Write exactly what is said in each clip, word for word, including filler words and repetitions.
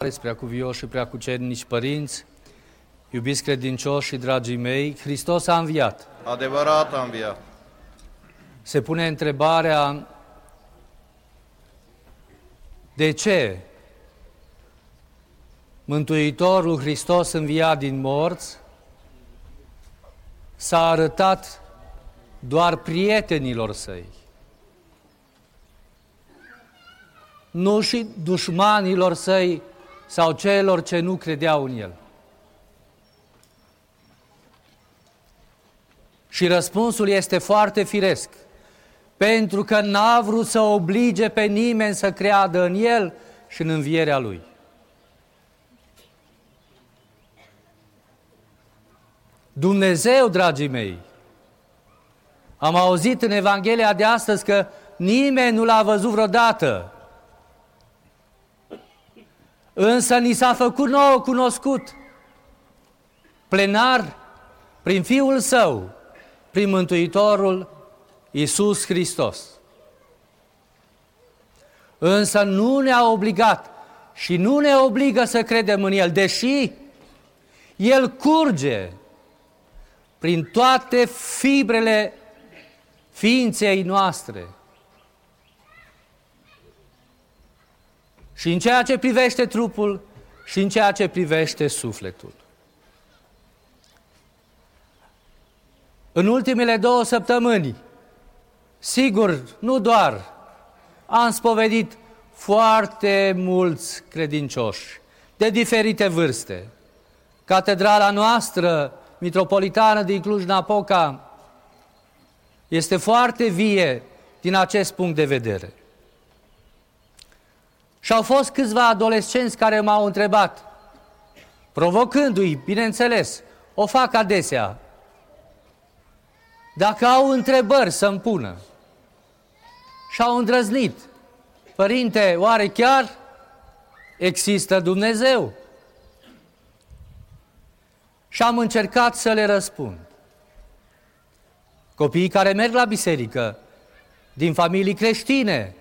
Preacuvioși și preacucernici părinți, iubiți credincioși și dragii mei, Hristos a înviat. Adevărat a înviat. Se pune întrebarea, de ce Mântuitorul Hristos înviat din morți s-a arătat doar prietenilor săi, nu și dușmanilor săi sau celor ce nu credeau în El. Și răspunsul este foarte firesc, pentru că n-a vrut să oblige pe nimeni să creadă în El și în învierea Lui. Dumnezeu, dragii mei, am auzit în Evanghelia de astăzi că nimeni nu L-a văzut vreodată, însă ni s-a făcut nouă cunoscut, plenar, prin Fiul Său, prin Mântuitorul Iisus Hristos. Însă nu ne-a obligat și nu ne obligă să credem în El, deși El curge prin toate fibrele ființei noastre. Și în ceea ce privește trupul și în ceea ce privește sufletul. În ultimele două săptămâni, sigur, nu doar, am spovedit foarte mulți credincioși de diferite vârste. Catedrala noastră, mitropolitană din Cluj-Napoca, este foarte vie din acest punct de vedere. Și au fost câțiva adolescenți care m-au întrebat, provocându-i, bineînțeles, o fac adesea, dacă au întrebări să-mi pună. Și au îndrăznit, părinte, oare chiar există Dumnezeu? Și am încercat să le răspund. Copiii care merg la biserică, din familii creștine,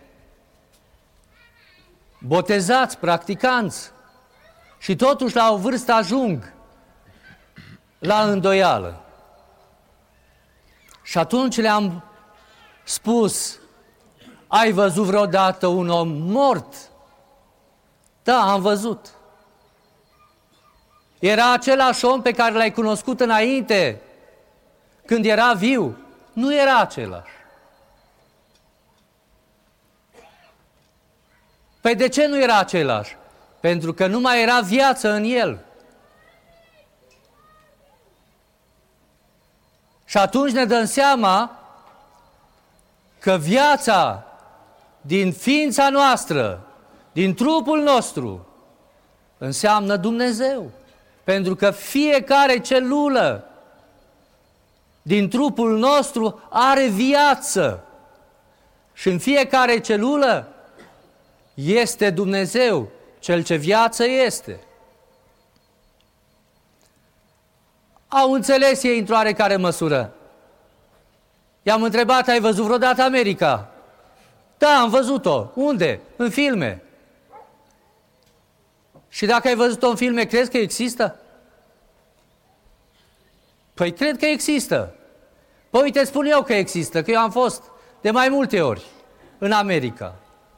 botezați, practicanți, și totuși la o vârstă ajung la îndoială. Și atunci le-am spus, ai văzut vreodată un om mort? Da, am văzut. Era același om pe care l-ai cunoscut înainte, când era viu? Nu era același. Păi de ce nu era același? Pentru că nu mai era viață în el. Și atunci ne dăm seama că viața din ființa noastră, din trupul nostru, înseamnă Dumnezeu. Pentru că fiecare celulă din trupul nostru are viață. Și în fiecare celulă este Dumnezeu, Cel ce viață este. Au înțeles ei într-o oarecare măsură. I-am întrebat, ai văzut vreodată America? Da, am văzut-o. Unde? În filme. Și dacă ai văzut-o în filme, crezi că există? Păi cred că există. Păi uite, spun eu că există, că eu am fost de mai multe ori în America.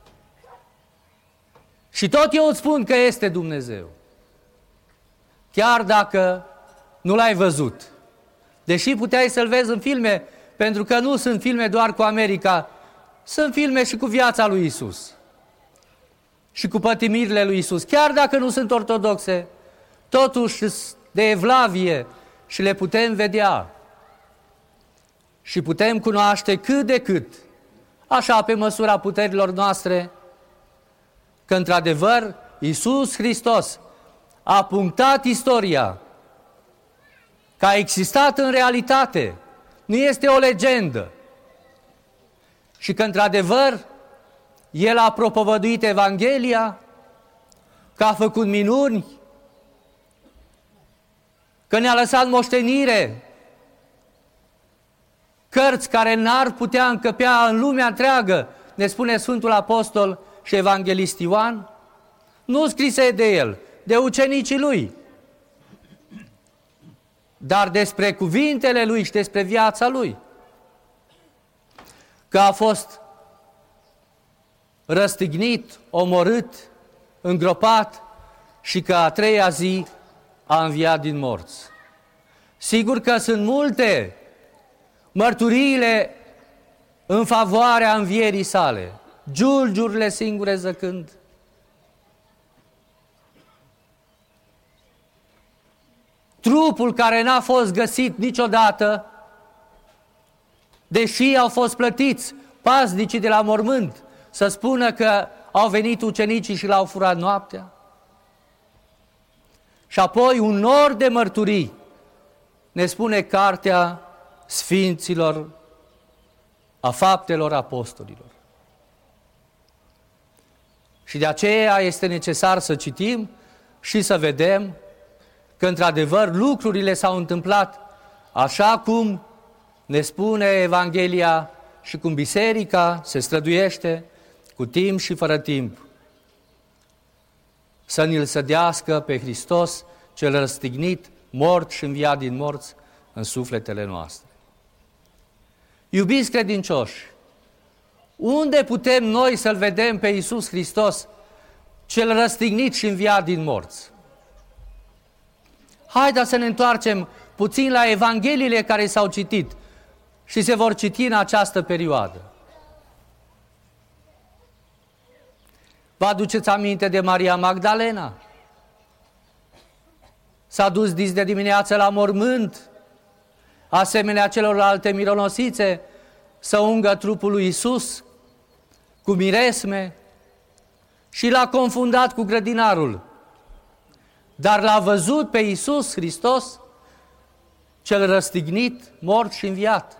Și tot eu îți spun că este Dumnezeu. Chiar dacă nu l-ai văzut. Deși puteai să-l vezi în filme, pentru că nu sunt filme doar cu America, sunt filme și cu viața lui Isus. Și cu pătimirile lui Isus. Chiar dacă nu sunt ortodoxe, totuși de evlavie și le putem vedea. Și putem cunoaște cât de cât, așa pe măsura puterilor noastre, că într-adevăr Iisus Hristos a punctat istoria, că a existat în realitate, nu este o legendă. Și că într-adevăr El a propovăduit Evanghelia, că a făcut minuni, că ne-a lăsat moștenire, cărți care n-ar putea încăpea în lumea întreagă, ne spune Sfântul Apostol și Evanghelist Ioan, Nu scrise de el, de ucenicii lui, dar despre cuvintele lui și despre viața lui. Că a fost răstignit, omorât, îngropat și că a treia zi a înviat din morți. Sigur că sunt multe mărturiile în favoarea învierii sale, giulgiurile singure zăcând. Trupul care n-a fost găsit niciodată, deși au fost plătiți paznicii de la mormânt să spună că au venit ucenicii și l-au furat noaptea. Și apoi un nor de mărturii, ne spune Cartea Sfinților, a Faptelor Apostolilor. Și de aceea este necesar să citim și să vedem că într-adevăr lucrurile s-au întâmplat așa cum ne spune Evanghelia și cum biserica se străduiește cu timp și fără timp să ni-L sădească pe Hristos cel răstignit, mort și înviat din morți în sufletele noastre. Iubiți credincioși, unde putem noi să-L vedem pe Iisus Hristos cel răstignit și înviat din morți? Haideți să ne întoarcem puțin la Evangheliile care s-au citit și se vor citi în această perioadă. Vă aduceți aminte de Maria Magdalena? S-a dus dis de dimineață la mormânt, asemenea celorlalte mironosițe, să ungă trupul lui Iisus cu miresme și l-a confundat cu grădinarul. Dar l-a văzut pe Iisus Hristos, cel răstignit, mort și înviat.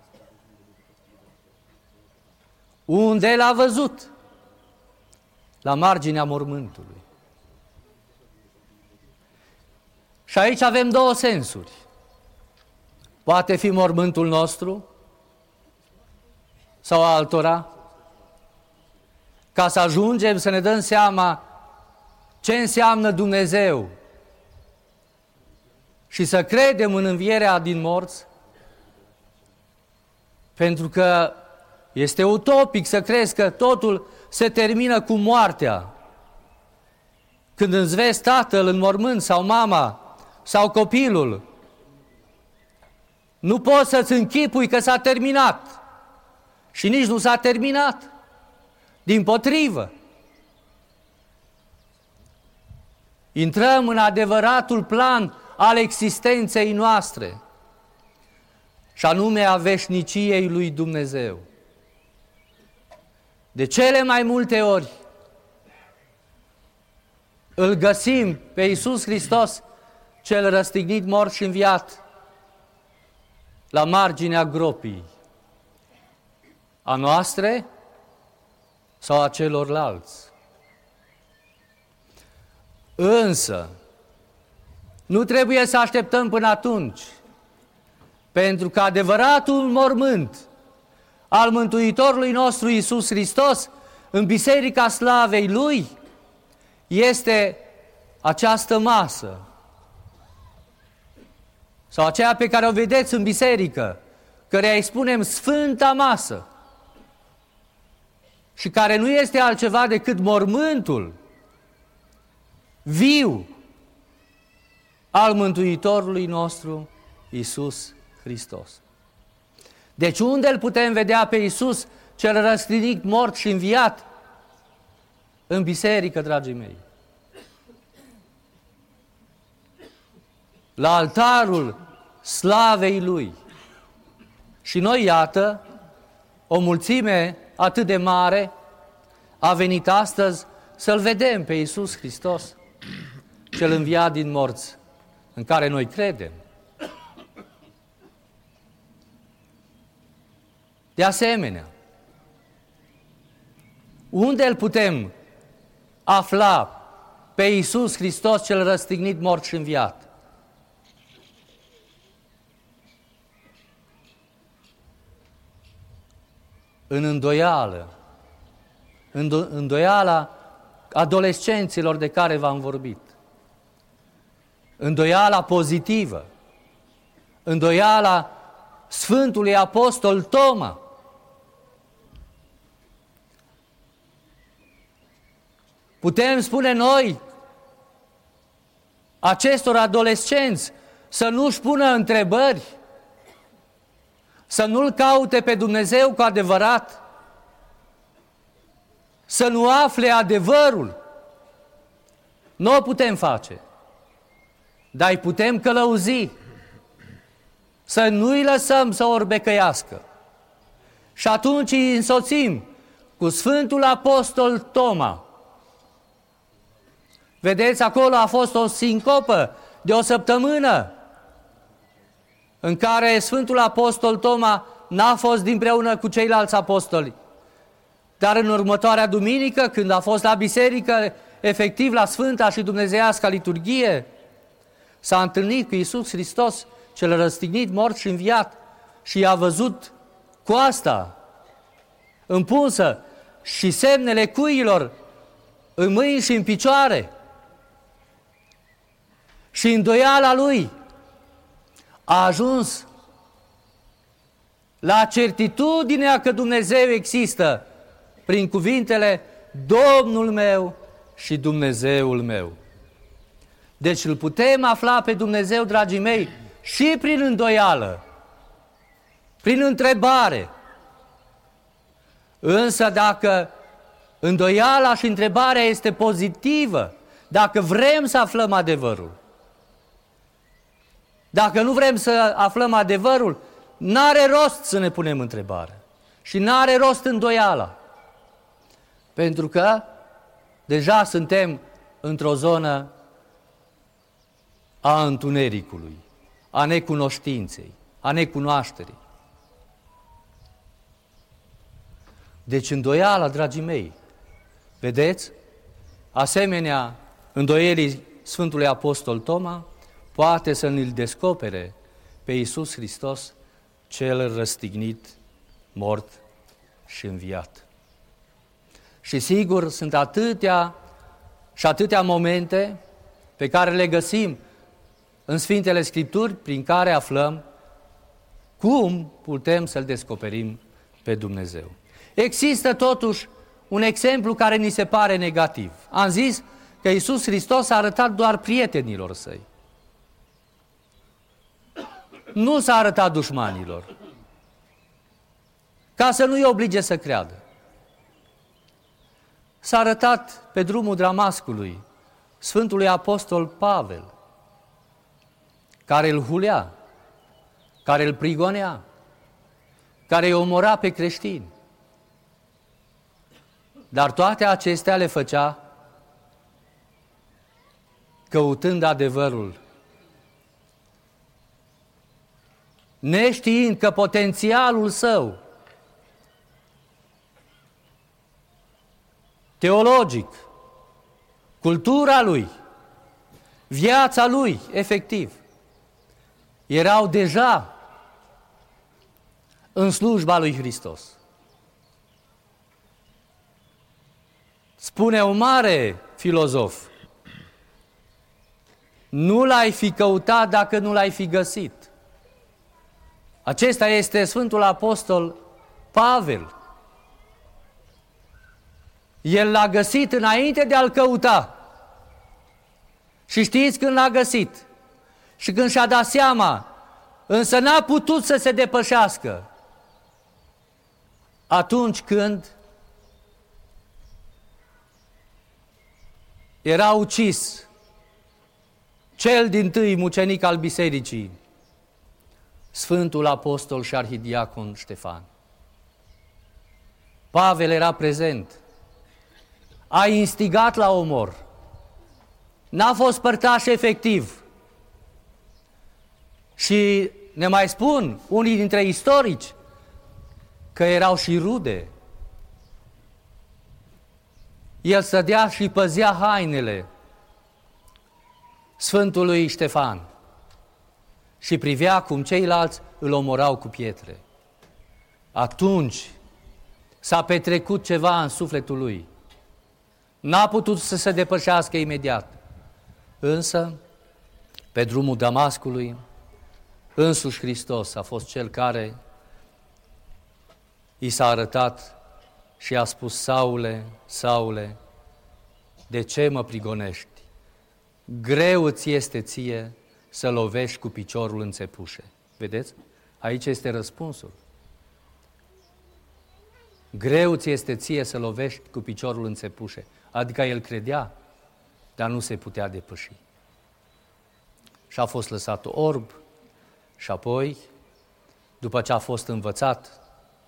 Unde l-a văzut? La marginea mormântului. Și aici avem două sensuri. Poate fi mormântul nostru sau altora, ca să ajungem să ne dăm seama ce înseamnă Dumnezeu și să credem în învierea din morți, pentru că este utopic să crezi că totul se termină cu moartea. Când îți vezi tatăl în mormânt sau mama sau copilul, nu poți să-ți închipui că s-a terminat și nici nu s-a terminat. Dimpotrivă, intrăm în adevăratul plan al existenței noastre, și anume a veșniciei lui Dumnezeu. De cele mai multe ori îl găsim pe Iisus Hristos, cel răstignit, mort și înviat, la marginea gropii, a noastre sau a celorlalți. Însă, nu trebuie să așteptăm până atunci, pentru că adevăratul mormânt al Mântuitorului nostru Iisus Hristos în Biserica Slavei Lui este această masă, sau aceea pe care o vedeți în biserică, căreia îi spunem Sfânta Masă, și care nu este altceva decât mormântul viu al Mântuitorului nostru Iisus Hristos. Deci unde îl putem vedea pe Iisus cel răstignit, mort și înviat? În biserică, dragii mei. La altarul slavei Lui. Și noi, iată, o mulțime atât de mare a venit astăzi să-L vedem pe Iisus Hristos, cel înviat din morți, în care noi credem. De asemenea, unde îl putem afla pe Iisus Hristos, cel răstignit, mort și înviat? În îndoială, îndoiala adolescenților de care v-am vorbit. Îndoiala pozitivă, îndoiala Sfântului Apostol Toma. Putem spune noi acestor adolescenți să nu-și pună întrebări, să nu-L caute pe Dumnezeu cu adevărat, să nu afle adevărul. Nu o putem face, dar îi putem călăuzi, să nu-i lăsăm să orbecăiască. Și atunci îi însoțim cu Sfântul Apostol Toma. Vedeți, acolo a fost o sincopă de o săptămână în care Sfântul Apostol Toma n-a fost împreună cu ceilalți apostoli. Dar în următoarea duminică, când a fost la biserică, efectiv la Sfânta și Dumnezeiasca liturghie, s-a întâlnit cu Iisus Hristos, cel răstignit, mort și înviat, și i-a văzut coasta împunsă și semnele cuiilor în mâini și în picioare. Și îndoiala lui a ajuns la certitudinea că Dumnezeu există prin cuvintele Domnul meu și Dumnezeul meu. Deci îl putem afla pe Dumnezeu, dragii mei, și prin îndoială, prin întrebare. Însă dacă îndoiala și întrebarea este pozitivă, dacă vrem să aflăm adevărul, dacă nu vrem să aflăm adevărul, n-are rost să ne punem întrebare și n-are rost îndoiala. Pentru că deja suntem într-o zonă a întunericului, a necunoștinței, a necunoașterii. Deci îndoiala, dragii mei, vedeți, asemenea îndoielii Sfântului Apostol Toma, poate să ne-l descopere pe Iisus Hristos, cel răstignit, mort și înviat. Și sigur, sunt atâtea și atâtea momente pe care le găsim în Sfintele Scripturi, prin care aflăm cum putem să-L descoperim pe Dumnezeu. Există totuși un exemplu care ni se pare negativ. Am zis că Iisus Hristos a arătat doar prietenilor săi. Nu s-a arătat dușmanilor, ca să nu-i oblige să creadă. S-a arătat pe drumul Damascului Sfântului Apostol Pavel, care îl hulea, care îl prigonea, care îi omora pe creștini. Dar toate acestea le făcea căutând adevărul, neștiind că potențialul său teologic, cultura lui, viața lui, efectiv, erau deja în slujba lui Hristos. Spune un mare filozof, nu l-ai fi căutat dacă nu l-ai fi găsit. Acesta este Sfântul Apostol Pavel. El l-a găsit înainte de a-l căuta. Și știți când l-a găsit? Și când și-a dat seama, însă n-a putut să se depășească. Atunci când era ucis cel dintâi mucenic al bisericii, Sfântul Apostol și Arhidiacon Ștefan. Pavel era prezent, a instigat la omor, n-a fost părtaș efectiv. Și ne mai spun unii dintre istorici că erau și rude. El stădea și păzea hainele Sfântului Ștefan și privea cum ceilalți îl omorau cu pietre. Atunci s-a petrecut ceva în sufletul lui. N-a putut să se depășească imediat. Însă, pe drumul Damascului, însuși Hristos a fost Cel care i s-a arătat și a spus: Saule, Saule, de ce mă prigonești? Greu îți este ție să lovești cu piciorul în țepușe. Vedeți? Aici este răspunsul. Greu ți este ție să lovești cu piciorul în țepușe. Adică el credea, dar nu se putea depăși. Și a fost lăsat orb și apoi, după ce a fost învățat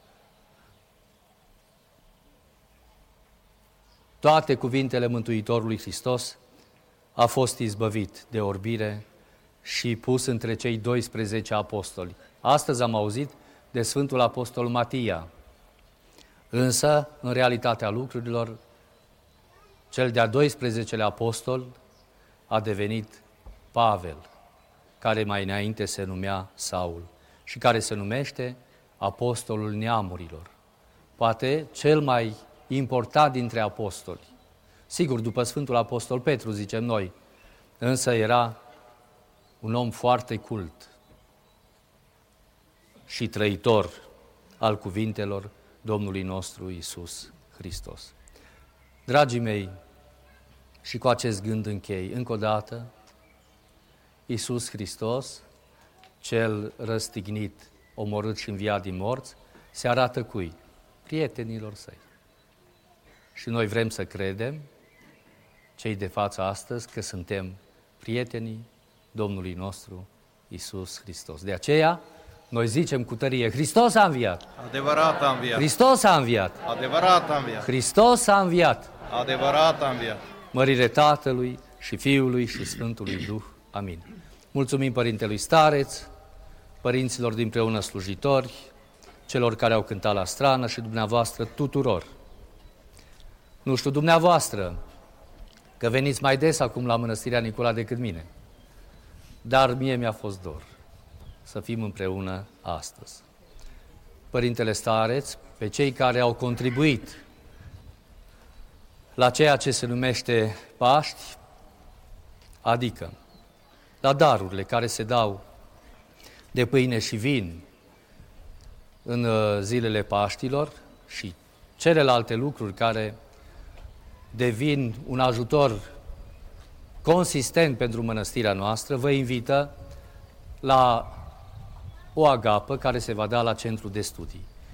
toate cuvintele Mântuitorului Hristos, a fost izbăvit de orbire și pus între cei doisprezece apostoli. Astăzi am auzit de Sfântul Apostol Matia, însă, în realitatea lucrurilor, cel de-a doisprezecelea apostol a devenit Pavel, care mai înainte se numea Saul și care se numește Apostolul Neamurilor. Poate cel mai important dintre apostoli. Sigur, după Sfântul Apostol Petru, zicem noi, însă era un om foarte cult și trăitor al cuvintelor Domnului nostru Iisus Hristos. Dragii mei, și cu acest gând închei, încă o dată, Iisus Hristos, Cel răstignit, omorât și înviat din morți, se arată cui? Prietenilor săi. Și noi vrem să credem, cei de față astăzi, că suntem prietenii Domnului nostru Iisus Hristos. De aceea, noi zicem cu tărie: Hristos a înviat! Adevărat a înviat! Hristos a înviat! Adevărat a înviat! Hristos a înviat! Adevărat a înviat! Mărire Tatălui și Fiului și Sfântului Duh. Amin. Mulțumim Părintelui Stareț, părinților dinpreună slujitori, celor care au cântat la strană și dumneavoastră tuturor. Nu știu dumneavoastră, că veniți mai des acum la Mănăstirea Nicola decât mine, dar mie mi-a fost dor să fim împreună astăzi. Părintele Stareț, pe cei care au contribuit la ceea ce se numește Paști, adică la darurile care se dau de pâine și vin în zilele Paștilor și celelalte lucruri care devin un ajutor consistent pentru mănăstirea noastră, vă invită la o agapă care se va da la centru de studii.